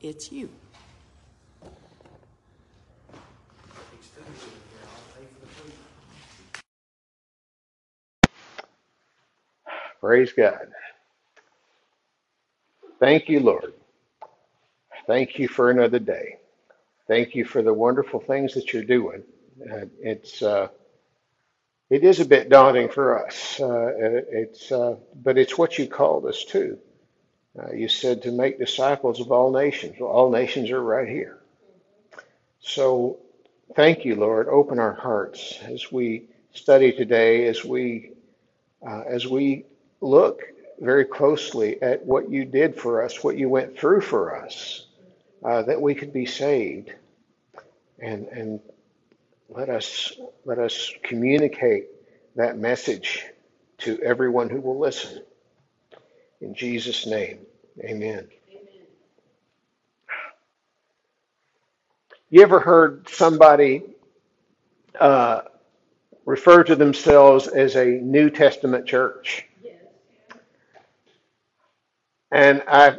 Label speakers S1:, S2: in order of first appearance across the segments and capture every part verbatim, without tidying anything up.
S1: it's you.
S2: Praise God. Thank you, Lord. Thank you for another day. Thank you for the wonderful things that you're doing. Uh, it's uh, it is a bit daunting for us. Uh, it's uh, but it's what you called us to. Uh, you said to make disciples of all nations. Well, all nations are right here. So thank you, Lord. Open our hearts as we study today, as we uh, as we look very closely at what you did for us, what you went through for us, uh, that we could be saved, and and let us let us communicate that message to everyone who will listen. In Jesus' name, amen. You ever heard somebody uh, refer to themselves as a New Testament church? Yes. And I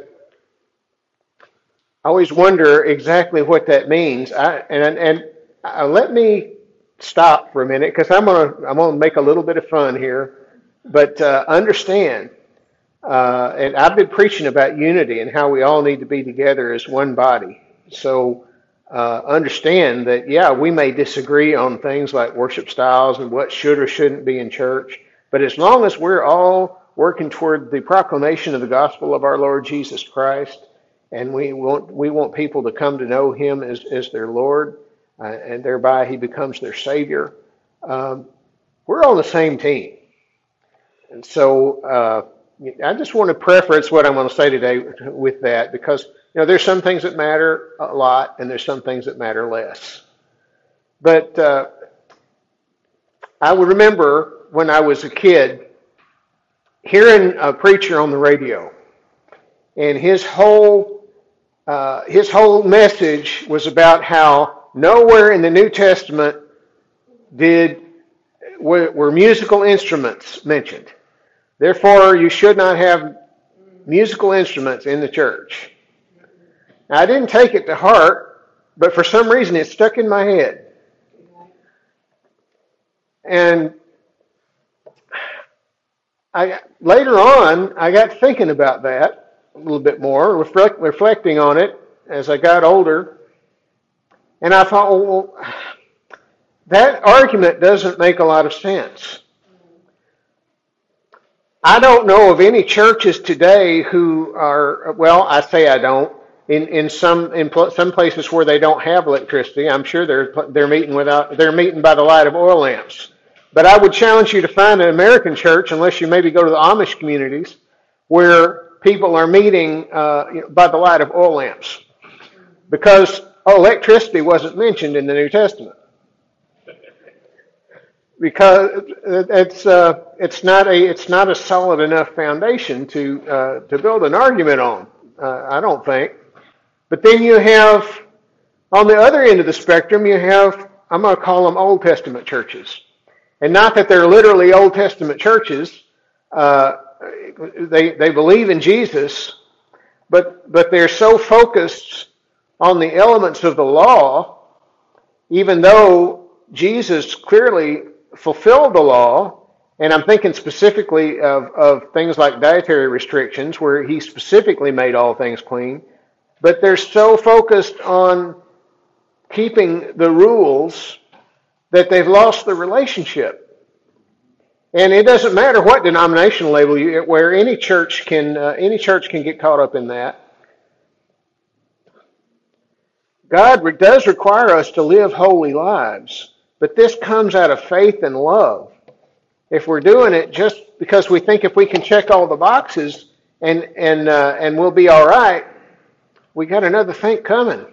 S2: always wonder exactly what that means. I, and and uh, let me stop for a minute because I'm gonna I'm gonna make a little bit of fun here, but uh, understand. Uh, and I've been preaching about unity and how we all need to be together as one body. So uh, understand that, yeah, we may disagree on things like worship styles and what should or shouldn't be in church. But as long as we're all working toward the proclamation of the gospel of our Lord Jesus Christ, and we want we want people to come to know Him as, as their Lord, uh, and thereby He becomes their Savior, um, we're on the same team. And so uh, I just want to preference what I'm going to say today with that, because you know there's some things that matter a lot, and there's some things that matter less. But uh, I would remember when I was a kid hearing a preacher on the radio, and his whole uh, his whole message was about how nowhere in the New Testament did were, were musical instruments mentioned. Therefore, you should not have musical instruments in the church. Now, I didn't take it to heart, but for some reason it stuck in my head. And I later on, I got thinking about that a little bit more, reflect, reflecting on it as I got older. And I thought, well, that argument doesn't make a lot of sense. I don't know of any churches today who are, well, I say I don't. In in some in pl- some places where they don't have electricity, I'm sure they're they're meeting without they're meeting by the light of oil lamps. But I would challenge you to find an American church, unless you maybe go to the Amish communities, where people are meeting uh, you know, by the light of oil lamps, because oh, electricity wasn't mentioned in the New Testament. Because it's uh, it's not a it's not a solid enough foundation to uh, to build an argument on. Uh, I don't think. But then you have on the other end of the spectrum, you have I'm going to call them Old Testament churches, and not that they're literally Old Testament churches. Uh, they they believe in Jesus, but but they're so focused on the elements of the law, even though Jesus clearly fulfilled the law, and I'm thinking specifically of, of things like dietary restrictions, where he specifically made all things clean, but they're so focused on keeping the rules that they've lost the relationship. And it doesn't matter what denominational label you, where any church can uh, any church can get caught up in that. God does require us to live holy lives, but this comes out of faith and love. If we're doing it just because we think if we can check all the boxes and and uh, and we'll be all right, we got another thing coming.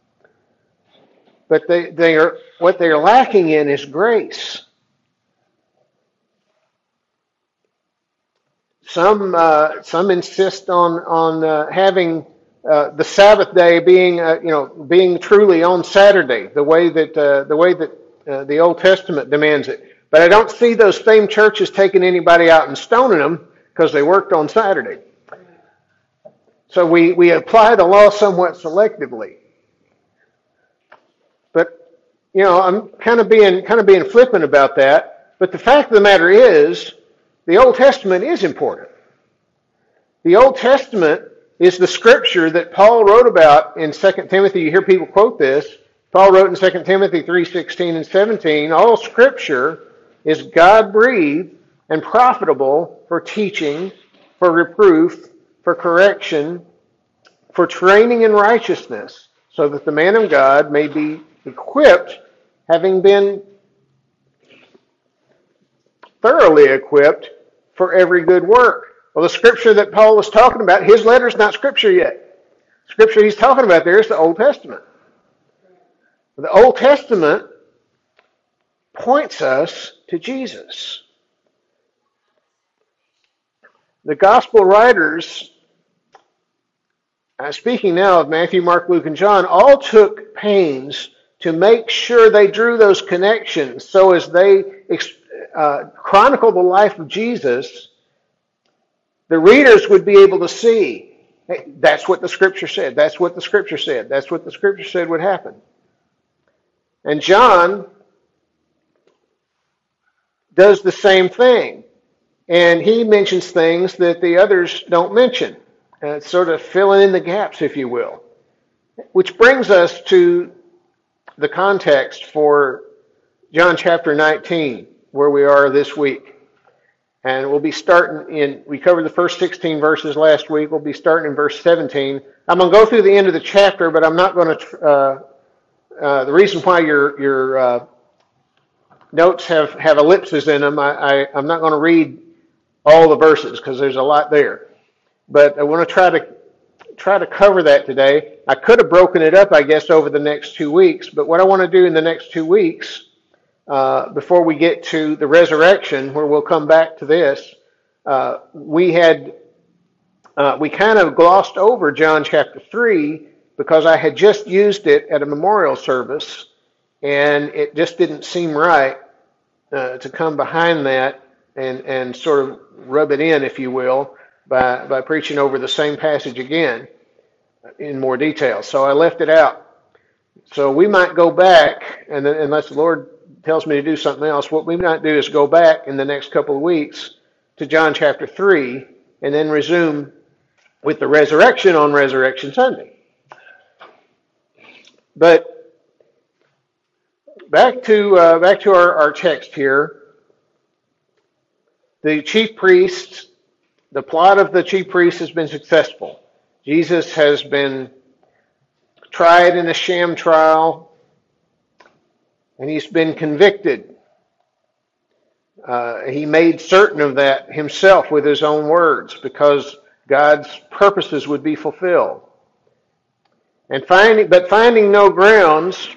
S2: But they they are what they're lacking in is grace. Some uh, some insist on on uh, having uh, the Sabbath day being uh, you know being truly on Saturday, the way that uh, the way that uh, the Old Testament demands it. But I don't see those same churches taking anybody out and stoning them because they worked on Saturday. So we, we apply the law somewhat selectively. But, you know, I'm kind of being kind of being flippant about that. But the fact of the matter is, the Old Testament is important. The Old Testament is the scripture that Paul wrote about in Second Timothy. You hear people quote this. Paul wrote in Second Timothy three sixteen and seventeen, all scripture is God-breathed and profitable for teaching, for reproof, for correction, for training in righteousness, so that the man of God may be equipped, having been thoroughly equipped for every good work. Well, the scripture that Paul was talking about, his letter's not scripture yet. Scripture he's talking about there is the Old Testament. The Old Testament points us to Jesus. The gospel writers, uh, speaking now of Matthew, Mark, Luke, and John, all took pains to make sure they drew those connections so as they uh, chronicle the life of Jesus, the readers would be able to see, hey, that's what the Scripture said, that's what the Scripture said, that's what the Scripture said would happen. And John does the same thing. And he mentions things that the others don't mention. Uh, sort of filling in the gaps, if you will. Which brings us to the context for John chapter nineteen, where we are this week. And we'll be starting in, we covered the first sixteen verses last week. We'll be starting in verse seventeen. I'm going to go through the end of the chapter, but I'm not going to, uh, uh, the reason why your, your uh, notes have, have ellipses in them, I, I, I'm not going to read all the verses because there's a lot there. But I want to try to try to cover that today. I could have broken it up, I guess, over the next two weeks. But what I want to do in the next two weeks, uh, before we get to the resurrection, where we'll come back to this, uh, we had uh, we kind of glossed over John chapter three because I had just used it at a memorial service, and it just didn't seem right uh, to come behind that and and sort of rub it in, if you will, by by preaching over the same passage again in more detail. So I left it out. So we might go back, and then, unless the Lord tells me to do something else, what we might do is go back in the next couple of weeks to John chapter three, and then resume with the resurrection on Resurrection Sunday. But back to uh, back to our, our text here. The chief priests, the plot of the chief priests has been successful. Jesus has been tried in a sham trial, and he's been convicted. Uh, he made certain of that himself with his own words because God's purposes would be fulfilled. And finding, but finding no grounds,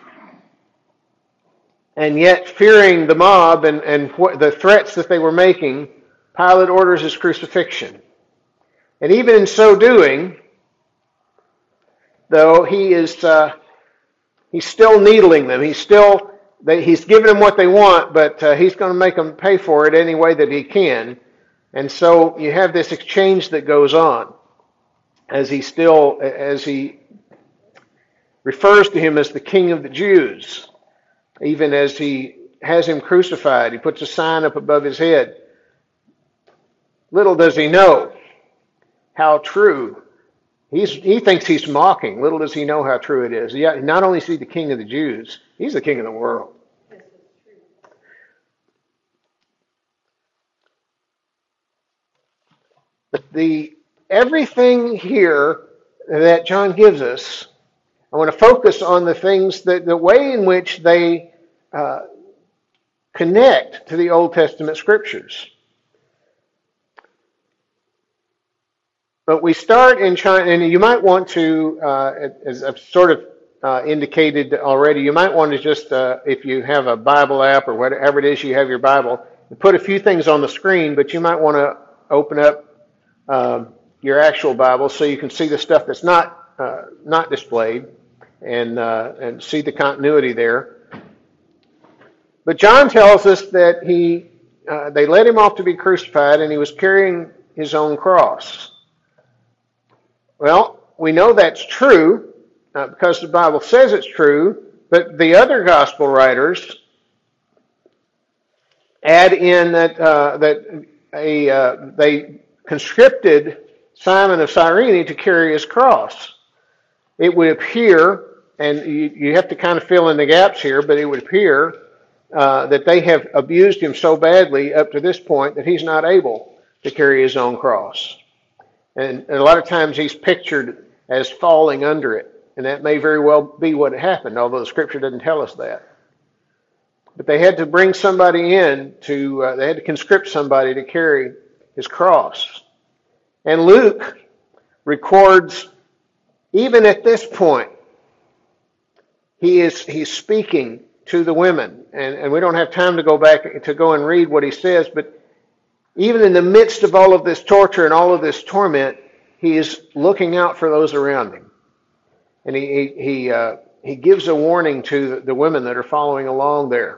S2: and yet fearing the mob and, and what, the threats that they were making, Pilate orders his crucifixion. And even in so doing, though, he is uh, he's still needling them. He's still they, he's giving them what they want, but uh, he's going to make them pay for it any way that he can. And so you have this exchange that goes on as he still as he refers to him as the King of the Jews. Even as he has him crucified, he puts a sign up above his head. Little does he know how true. He's, he thinks he's mocking. Little does he know how true it is. Yeah, not only is he the King of the Jews, he's the King of the world. But the everything here that John gives us, I want to focus on the things that the way in which they uh, connect to the Old Testament scriptures. But we start in China, and you might want to, uh, as I've sort of uh, indicated already, you might want to just, uh, if you have a Bible app or whatever it is you have your Bible, put a few things on the screen, but you might want to open up um, your actual Bible so you can see the stuff that's not uh, not displayed. And uh, and see the continuity there. But John tells us that he uh, they led him off to be crucified, and he was carrying his own cross. Well, we know that's true uh, because the Bible says it's true, but the other gospel writers add in that uh, that a uh, they conscripted Simon of Cyrene to carry his cross. It would appear, and you, you have to kind of fill in the gaps here, but it would appear uh, that they have abused him so badly up to this point that he's not able to carry his own cross. And, and a lot of times he's pictured as falling under it. And that may very well be what happened, although the scripture doesn't tell us that. But they had to bring somebody in to, uh, they had to conscript somebody to carry his cross. And Luke records, even at this point, he is he's speaking to the women. And, and we don't have time to go back to go and read what he says, but even in the midst of all of this torture and all of this torment, he is looking out for those around him. And he he he, uh, he gives a warning to the women that are following along there.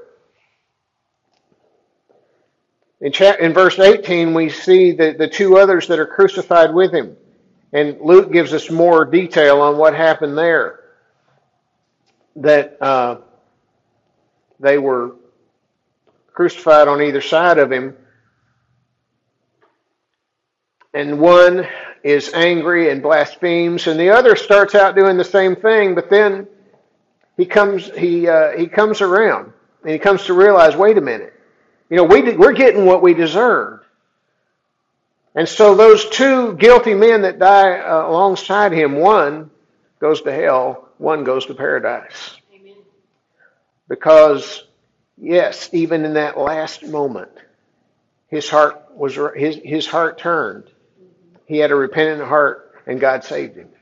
S2: In, cha- in verse eighteen, we see the, the two others that are crucified with him. And Luke gives us more detail on what happened there. That uh, they were crucified on either side of him. And one is angry and blasphemes, and the other starts out doing the same thing, but then he comes he uh, he comes around, and he comes to realize, wait a minute, you know, we did, we're getting what we deserved. And so those two guilty men that die uh, alongside him, one goes to hell, one goes to paradise. Amen. Because, yes, even in that last moment, his heart was his his heart turned. He had a repentant heart, and God saved him.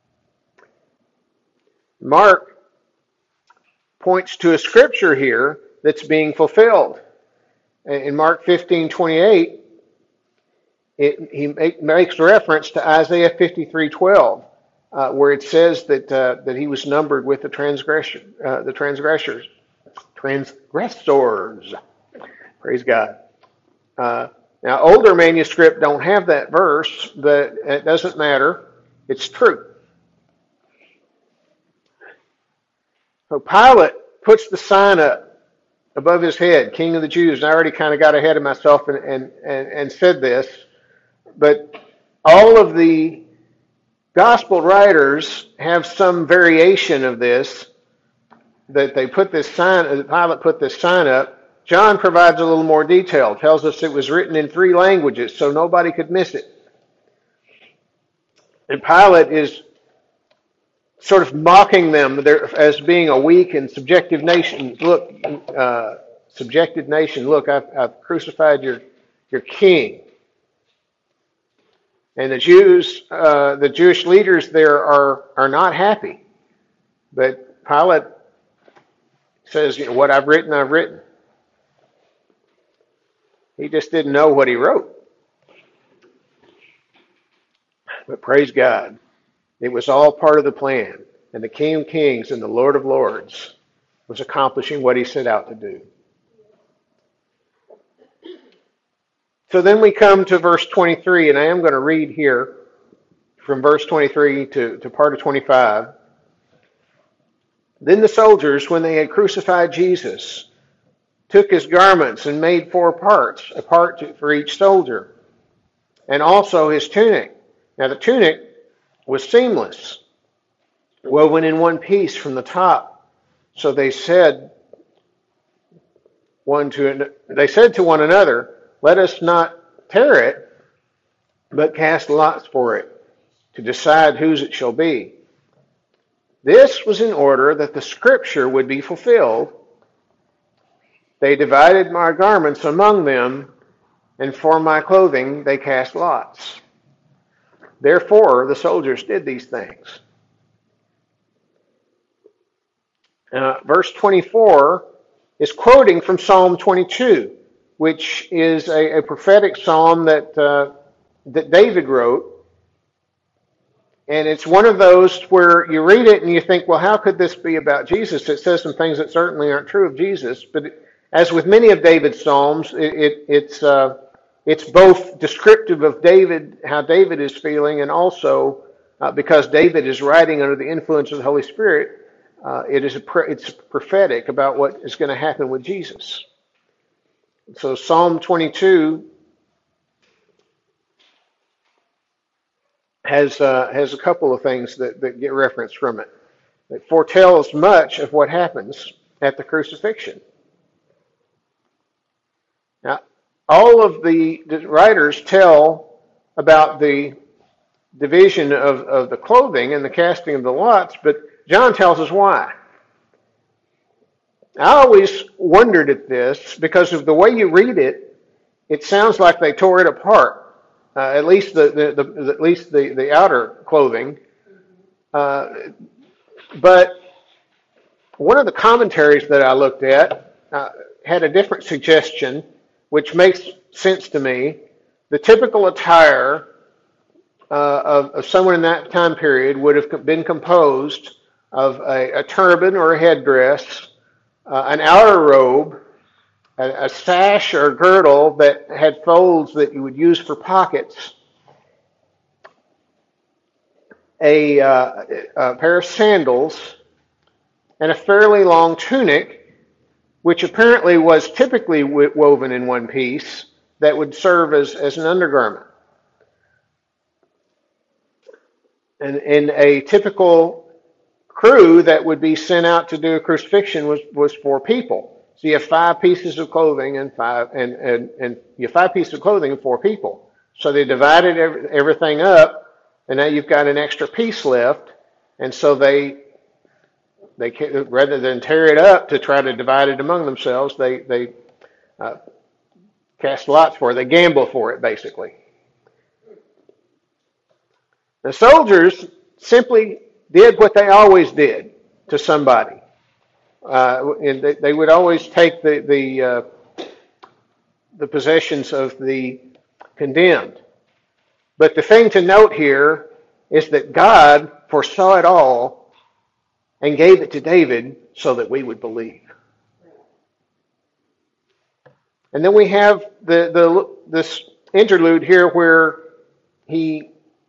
S2: Mark points to a scripture here that's being fulfilled. In Mark fifteen twenty-eight, it, he make, makes reference to Isaiah fifty-three twelve, uh, where it says that uh, that he was numbered with the transgression, uh, the transgressors, transgressors. Praise God. Uh, Now, older manuscripts don't have that verse, but it doesn't matter. It's true. So Pilate puts the sign up above his head, King of the Jews. And I already kind of got ahead of myself and, and, and, and said this, but all of the gospel writers have some variation of this, that they put this sign, that Pilate put this sign up. John provides a little more detail, tells us it was written in three languages, so nobody could miss it. And Pilate is sort of mocking them as being a weak and subjective nation. Look, uh, subjected nation, look, I've, I've crucified your, your king. And the Jews, uh, the Jewish leaders there are, are not happy. But Pilate says, you know, what I've written, I've written. He just didn't know what he wrote. But praise God, it was all part of the plan. And the King of Kings and the Lord of Lords was accomplishing what he set out to do. So then we come to verse twenty-three, and I am going to read here from verse twenty-three to, to part of twenty-five. Then the soldiers, when they had crucified Jesus, took his garments and made four parts, a part for each soldier, and also his tunic. Now the tunic was seamless, woven in one piece from the top. So they said one to they said to one another, "Let us not tear it, but cast lots for it, to decide whose it shall be." This was in order that the scripture would be fulfilled. They divided my garments among them, and for my clothing they cast lots. Therefore the soldiers did these things. Uh, verse twenty-four is quoting from Psalm twenty-two, which is a, a prophetic psalm that uh, that David wrote. And it's one of those where you read it and you think, well, how could this be about Jesus? It says some things that certainly aren't true of Jesus, but it, as with many of David's psalms, it, it, it's uh, it's both descriptive of David, how David is feeling, and also uh, because David is writing under the influence of the Holy Spirit. Uh, it is a it's prophetic about what is going to happen with Jesus. So Psalm twenty-two has uh, has a couple of things that, that get referenced from it. It foretells much of what happens at the crucifixion. Now, all of the, the writers tell about the division of, of the clothing and the casting of the lots, but John tells us why. I always wondered at this because of the way you read it. It sounds like they tore it apart, uh, at least the, the, the at least the, the outer clothing. Uh, but one of the commentaries that I looked at uh, had a different suggestion, which makes sense to me. The typical attire uh, of, of someone in that time period would have been composed of a, a turban or a headdress, uh, an outer robe, a, a sash or girdle that had folds that you would use for pockets, a, uh, a pair of sandals, and a fairly long tunic, which apparently was typically woven in one piece, that would serve as, as an undergarment. And in a typical crew that would be sent out to do a crucifixion was, was four people. So you have five pieces of clothing and five and, and, and you have five pieces of clothing and four people. So they divided every, everything up, and now you've got an extra piece left, and so they they rather than tear it up to try to divide it among themselves, they they uh, cast lots for it. They gamble for it, basically. The soldiers simply did what they always did to somebody. Uh, and they, they would always take the the, uh, the possessions of the condemned. But the thing to note here is that God foresaw it all and gave it to David so that we would believe. And then we have the, the this interlude here where he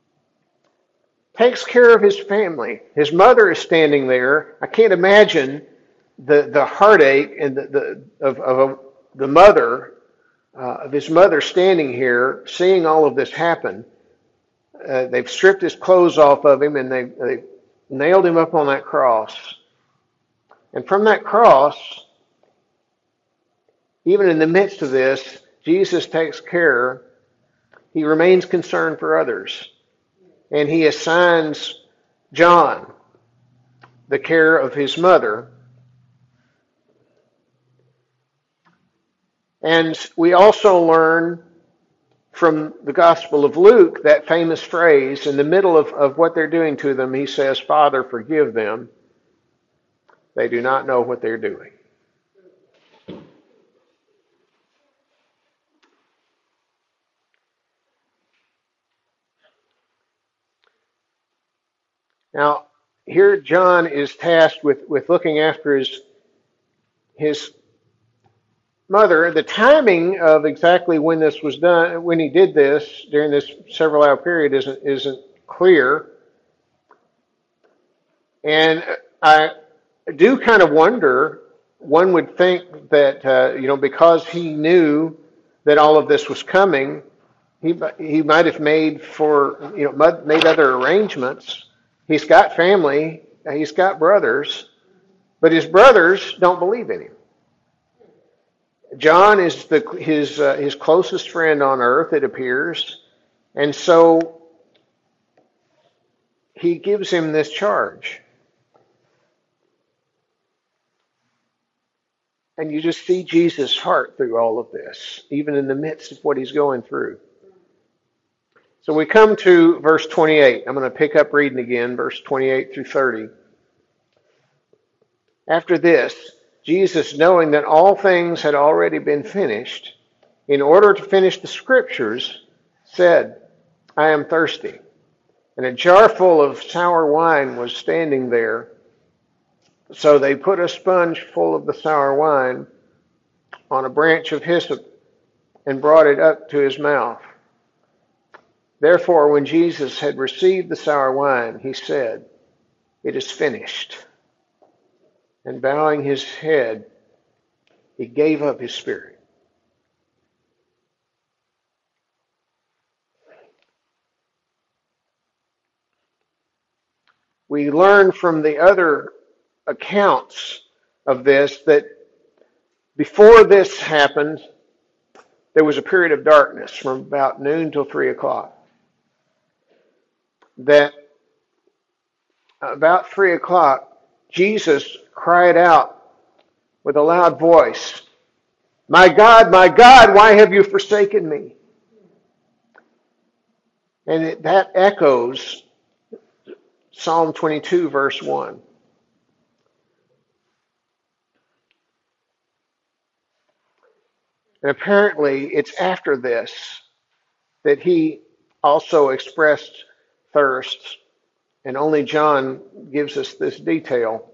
S2: takes care of his family. His mother is standing there. I can't imagine the, the heartache and the, the of, of the mother, uh, of his mother standing here, seeing all of this happen. Uh, they've stripped his clothes off of him and they they nailed him up on that cross. And from that cross, even in the midst of this, Jesus takes care. He remains concerned for others. And he assigns John the care of his mother. And we also learn from the Gospel of Luke that famous phrase, in the middle of, of what they're doing to them, he says, "Father, forgive them. They do not know what they're doing." Now, here John is tasked with, with looking after his, his mother. The timing of exactly when this was done, when he did this during this several hour period, isn't isn't clear. And I do kind of wonder, one would think that, uh, you know, because he knew that all of this was coming, he he might have made for, you know, made other arrangements. He's got family, he's got brothers, but his brothers don't believe in him. John is the, his uh, his closest friend on earth, it appears, and so he gives him this charge. And you just see Jesus' heart through all of this, even in the midst of what he's going through. So we come to verse twenty-eight. I'm going to pick up reading again, verse twenty-eight through thirty. After this, Jesus, knowing that all things had already been finished, in order to finish the scriptures, said, "I am thirsty." And a jar full of sour wine was standing there. So they put a sponge full of the sour wine on a branch of hyssop and brought it up to his mouth. Therefore, when Jesus had received the sour wine, he said, "It is finished." And bowing his head, he gave up his spirit. We learn from the other accounts of this that before this happened, there was a period of darkness from about noon till three o'clock. That about three o'clock, Jesus cried out with a loud voice, "My God, my God, why have you forsaken me?" And it, that echoes Psalm twenty-two, verse one. And apparently, it's after this that he also expressed thirst, and only John gives us this detail.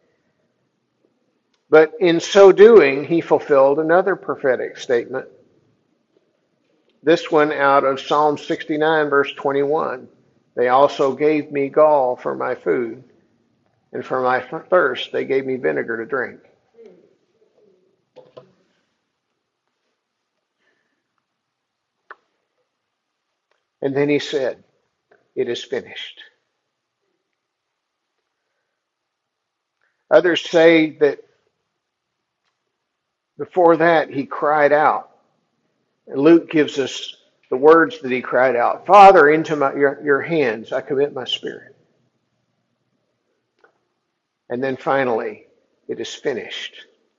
S2: But in so doing, he fulfilled another prophetic statement. This one out of Psalm sixty-nine, verse twenty-one. They also gave me gall for my food, and for my thirst they gave me vinegar to drink. And then he said, "It is finished." Others say that before that he cried out. Luke gives us the words that he cried out, "Father, into my, your, your hands I commit my spirit." And then finally, it is finished.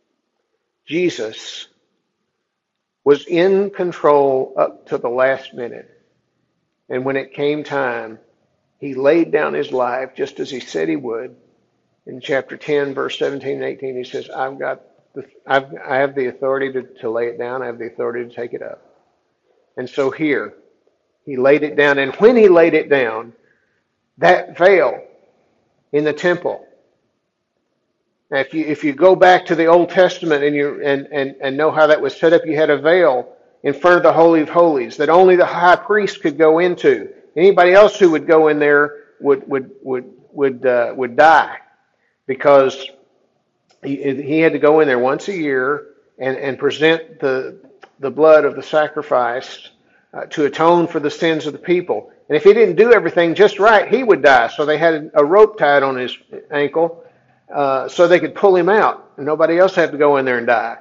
S2: Jesus was in control up to the last minute. And when it came time, he laid down his life just as he said he would. In chapter ten, verse seventeen and eighteen, he says, I've got the, I've, I have the authority to, to lay it down. I have the authority to take it up. And so here, he laid it down. And when he laid it down, that veil in the temple. Now, if you if you go back to the Old Testament and you and, and, and know how that was set up, you had a veil in front of the Holy of Holies that only the high priest could go into. Anybody else who would go in there would would would would uh, would die, because he, he had to go in there once a year and, and present the the blood of the sacrifice uh, to atone for the sins of the people. And if he didn't do everything just right, he would die. So they had a rope tied on his ankle uh, so they could pull him out, and nobody else had to go in there and die.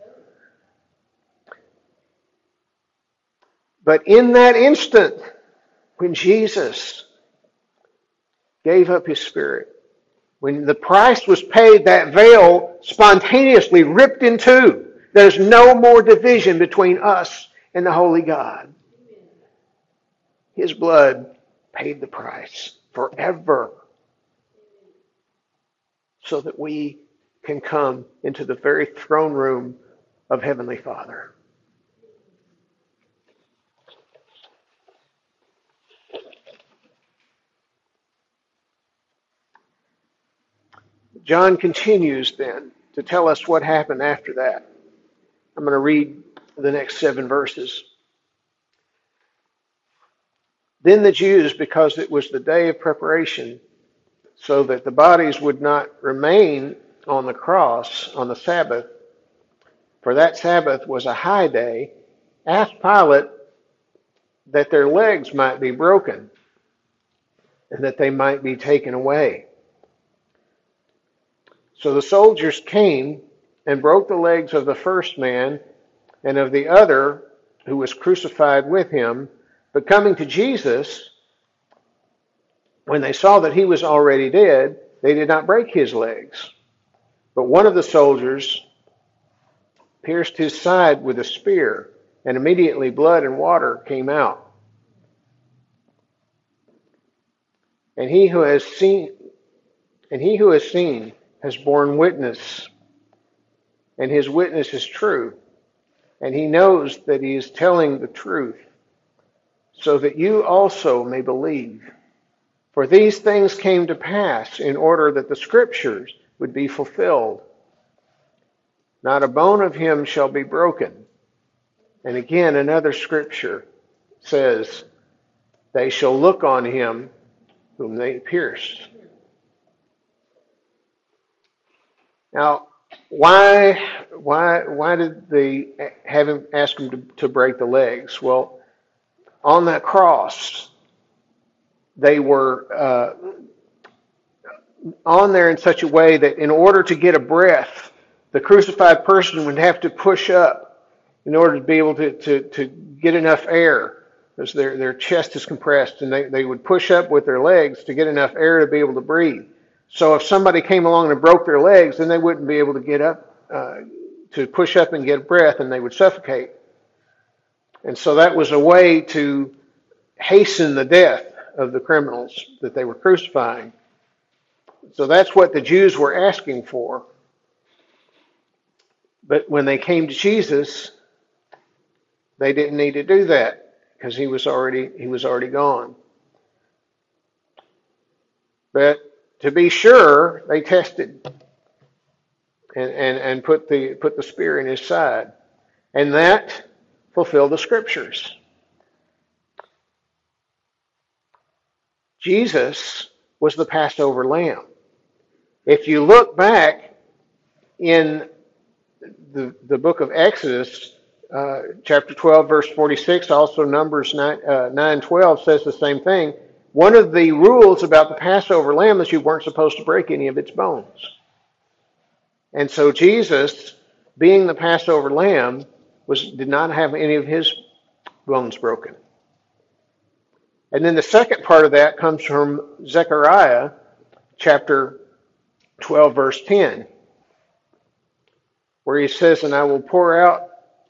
S2: But in that instant, when Jesus gave up his spirit, when the price was paid, that veil spontaneously ripped in two. There's no more division between us and the holy God. His blood paid the price forever so that we can come into the very throne room of Heavenly Father. John continues then to tell us what happened after that. I'm going to read the next seven verses. Then the Jews, because it was the day of preparation, so that the bodies would not remain on the cross on the Sabbath, for that Sabbath was a high day, asked Pilate that their legs might be broken and that they might be taken away. So the soldiers came and broke the legs of the first man and of the other who was crucified with him. But coming to Jesus, when they saw that he was already dead, they did not break his legs. But one of the soldiers pierced his side with a spear, and immediately blood and water came out. And he who has seen, and he who has seen has borne witness, and his witness is true, and he knows that he is telling the truth, so that you also may believe. For these things came to pass in order that the Scriptures would be fulfilled. Not a bone of him shall be broken. And again, another Scripture says they shall look on him whom they pierced. Now, why, why, why did they have him ask him to, to break the legs? Well, on that cross, they were uh, on there in such a way that in order to get a breath, the crucified person would have to push up in order to be able to, to, to get enough air, because their, their chest is compressed, and they, they would push up with their legs to get enough air to be able to breathe. So if somebody came along and broke their legs, then they wouldn't be able to get up, uh, to push up and get a breath, and they would suffocate. And so that was a way to hasten the death of the criminals that they were crucifying. So that's what the Jews were asking for. But when they came to Jesus, they didn't need to do that because he was already he was already gone. But to be sure, they tested and, and, and put the put the spear in his side. And that fulfilled the scriptures. Jesus was the Passover lamb. If you look back in the, the book of Exodus, uh, chapter twelve, verse forty-six, also Numbers nine, uh, nine twelve says the same thing. One of the rules about the Passover lamb is you weren't supposed to break any of its bones. And so Jesus, being the Passover lamb, was did not have any of his bones broken. And then the second part of that comes from Zechariah chapter twelve, verse ten, where he says, "And I will pour out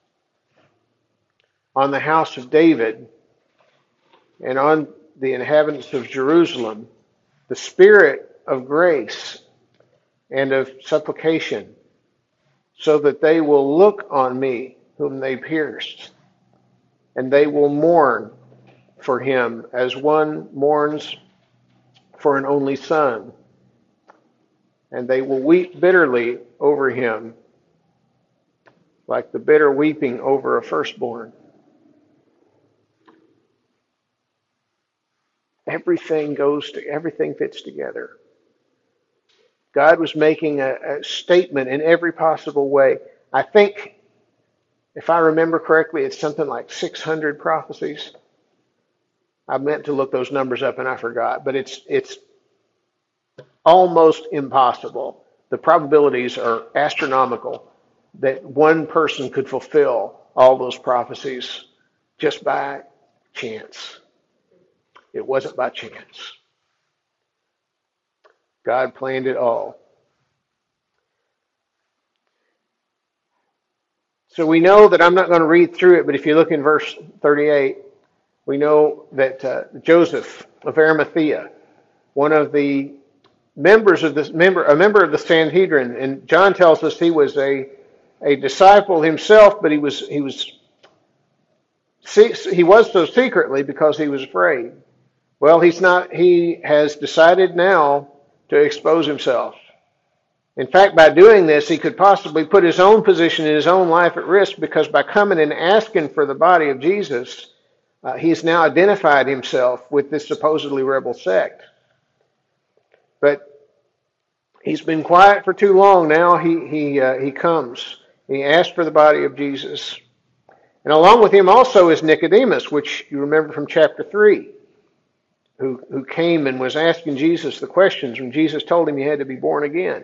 S2: on the house of David and on the inhabitants of Jerusalem the spirit of grace and of supplication, so that they will look on me whom they pierced, and they will mourn for him as one mourns for an only son, and they will weep bitterly over him like the bitter weeping over a firstborn." Everything goes to, everything fits together. God was making a, a statement in every possible way. I think, if I remember correctly, it's something like six hundred prophecies. I meant to look those numbers up and I forgot, but it's it's almost impossible. The probabilities are astronomical that one person could fulfill all those prophecies just by chance. It wasn't by chance. God planned it all. So we know that, I'm not going to read through it, but if you look in verse thirty-eight, we know that uh, Joseph of Arimathea, one of the members of this member, a member of the Sanhedrin, and John tells us he was a a disciple himself, but he was he was he was so secretly because he was afraid. Well, he's not. He has decided now to expose himself. In fact, by doing this, he could possibly put his own position and his own life at risk, because by coming and asking for the body of Jesus, uh, he's now identified himself with this supposedly rebel sect. But he's been quiet for too long. Now he he uh, he comes. He asks for the body of Jesus, and along with him also is Nicodemus, which you remember from chapter three. Who, who came and was asking Jesus the questions when Jesus told him he had to be born again.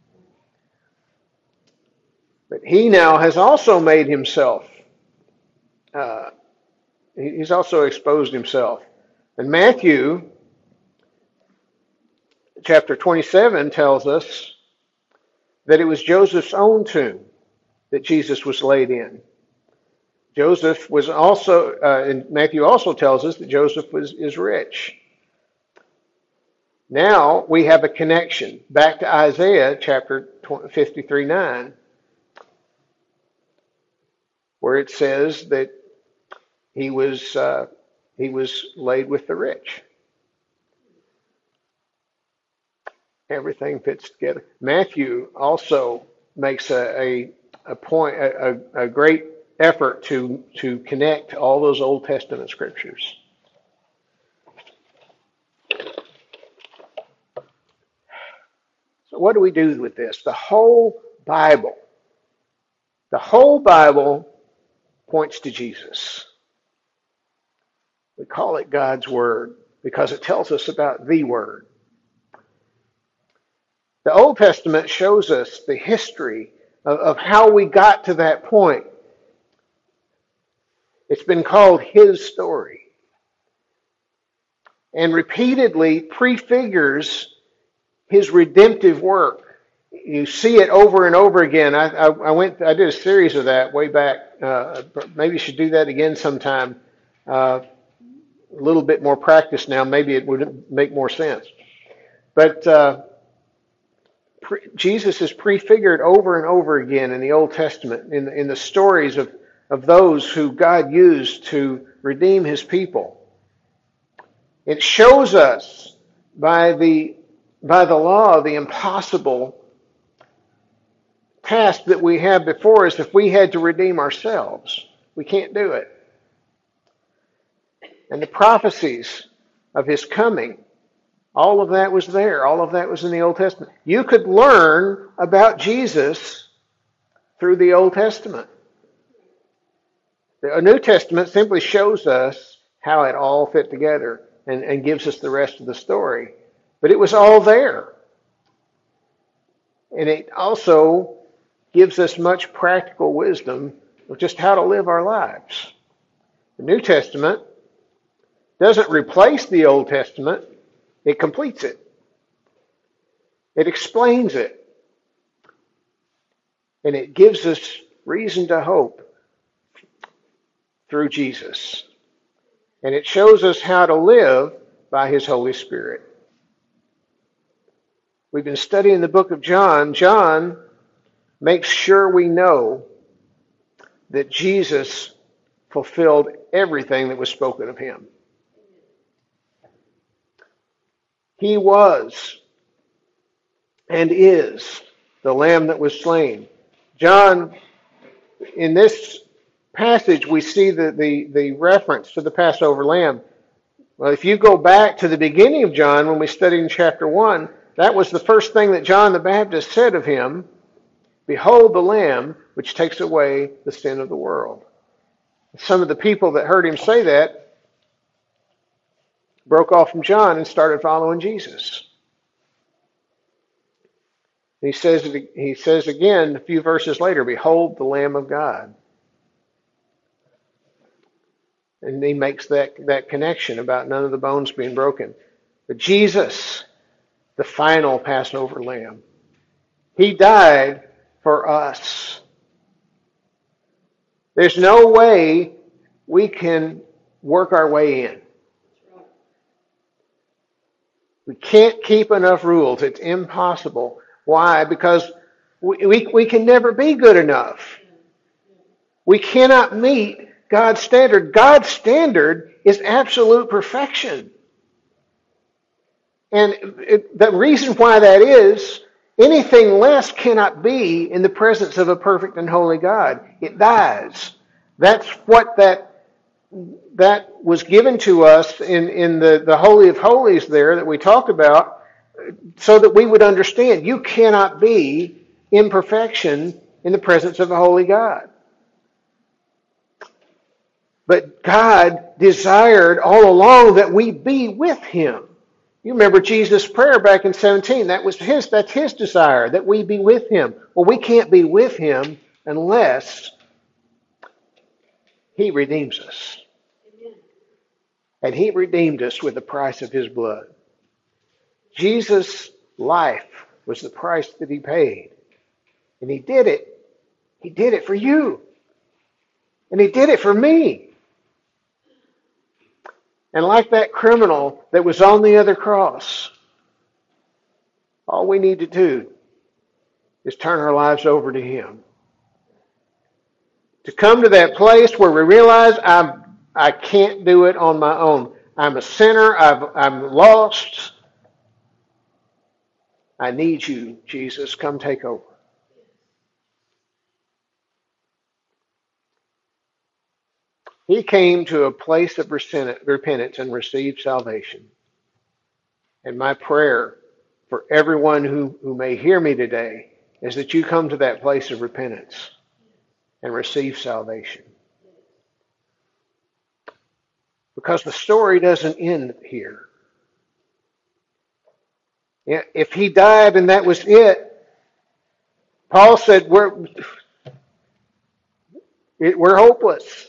S2: But he now has also made himself, uh, he's also exposed himself. And Matthew chapter twenty-seven tells us that it was Joseph's own tomb that Jesus was laid in. Joseph was also, uh, and Matthew also tells us that Joseph was is rich. Now we have a connection back to Isaiah chapter fifty-three nine, where it says that he was uh, he was laid with the rich. Everything fits together. Matthew also makes a a, a point a, a great effort to to connect all those Old Testament scriptures. What do we do with this? The whole Bible, the whole Bible points to Jesus. We call it God's Word because it tells us about the Word. The Old Testament shows us the history of, of how we got to that point. It's been called His story, and repeatedly prefigures His redemptive work. You see it over and over again. I, I, I went. I did a series of that way back. Uh, maybe you should do that again sometime. Uh, a little bit more practice now. Maybe it would make more sense. But uh, pre- Jesus is prefigured over and over again in the Old Testament, in, in the stories of, of those who God used to redeem His people. It shows us by the by the law the impossible task that we have before us if we had to redeem ourselves. We can't do it. And the prophecies of His coming, all of that was there. All of that was in the Old Testament. You could learn about Jesus through the Old Testament. The New Testament simply shows us how it all fit together and, and gives us the rest of the story. But it was all there. And it also gives us much practical wisdom of just how to live our lives. The New Testament doesn't replace the Old Testament, it completes it. It explains it. And it gives us reason to hope through Jesus. And it shows us how to live by His Holy Spirit. We've been studying the book of John. John makes sure we know that Jesus fulfilled everything that was spoken of Him. He was and is the Lamb that was slain. John, in this passage, we see the, the, the reference to the Passover Lamb. Well, if you go back to the beginning of John, when we studied in chapter one, that was the first thing that John the Baptist said of Him. Behold the Lamb which takes away the sin of the world. Some of the people that heard him say that broke off from John and started following Jesus. He says, he says again a few verses later, behold the Lamb of God. And he makes that, that connection about none of the bones being broken. But Jesus, the final Passover Lamb, He died for us. There's no way we can work our way in. We can't keep enough rules. It's impossible. Why? Because we, we, we can never be good enough. We cannot meet God's standard. God's standard is absolute perfection. And it, the reason why that is, anything less cannot be in the presence of a perfect and holy God. It dies. That's what that that was given to us in, in the, the Holy of Holies there that we talked about, so that we would understand you cannot be in perfection in the presence of a holy God. But God desired all along that we be with Him. You remember Jesus' prayer back in seventeen. That was his, that's His desire, that we be with Him. Well, we can't be with Him unless He redeems us. And He redeemed us with the price of His blood. Jesus' life was the price that He paid. And He did it. He did it for you. And He did it for me. And like that criminal that was on the other cross, all we need to do is turn our lives over to Him. To come to that place where we realize I'm, I can't do it on my own. I'm a sinner. I've, I'm lost. I need You, Jesus. Come take over. He came to a place of repentance and received salvation. And my prayer for everyone who, who may hear me today is that you come to that place of repentance and receive salvation. Because the story doesn't end here. If he died and that was it, Paul said we're, we're hopeless.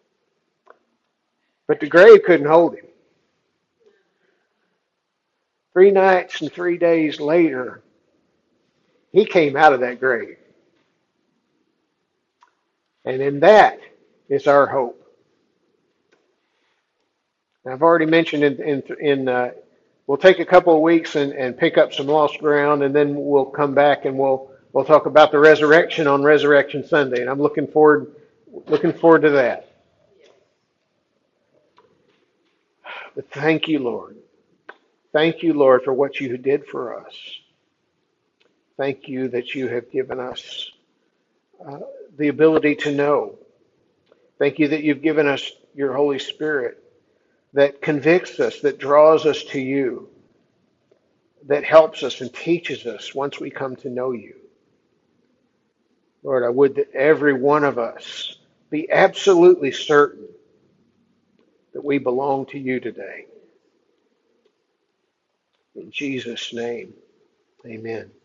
S2: But the grave couldn't hold him. Three nights and three days later, he came out of that grave. And in that is our hope. I've already mentioned in, in, in uh, we'll take a couple of weeks and, and pick up some lost ground, and then we'll come back and we'll we'll talk about the resurrection on Resurrection Sunday. And I'm looking forward looking forward to that. But thank you, Lord. Thank you, Lord, for what you did for us. Thank you that you have given us uh, the ability to know. Thank you that you've given us your Holy Spirit that convicts us, that draws us to you, that helps us and teaches us once we come to know you. Lord, I would that every one of us be absolutely certain that we belong to you today. In Jesus' name, amen.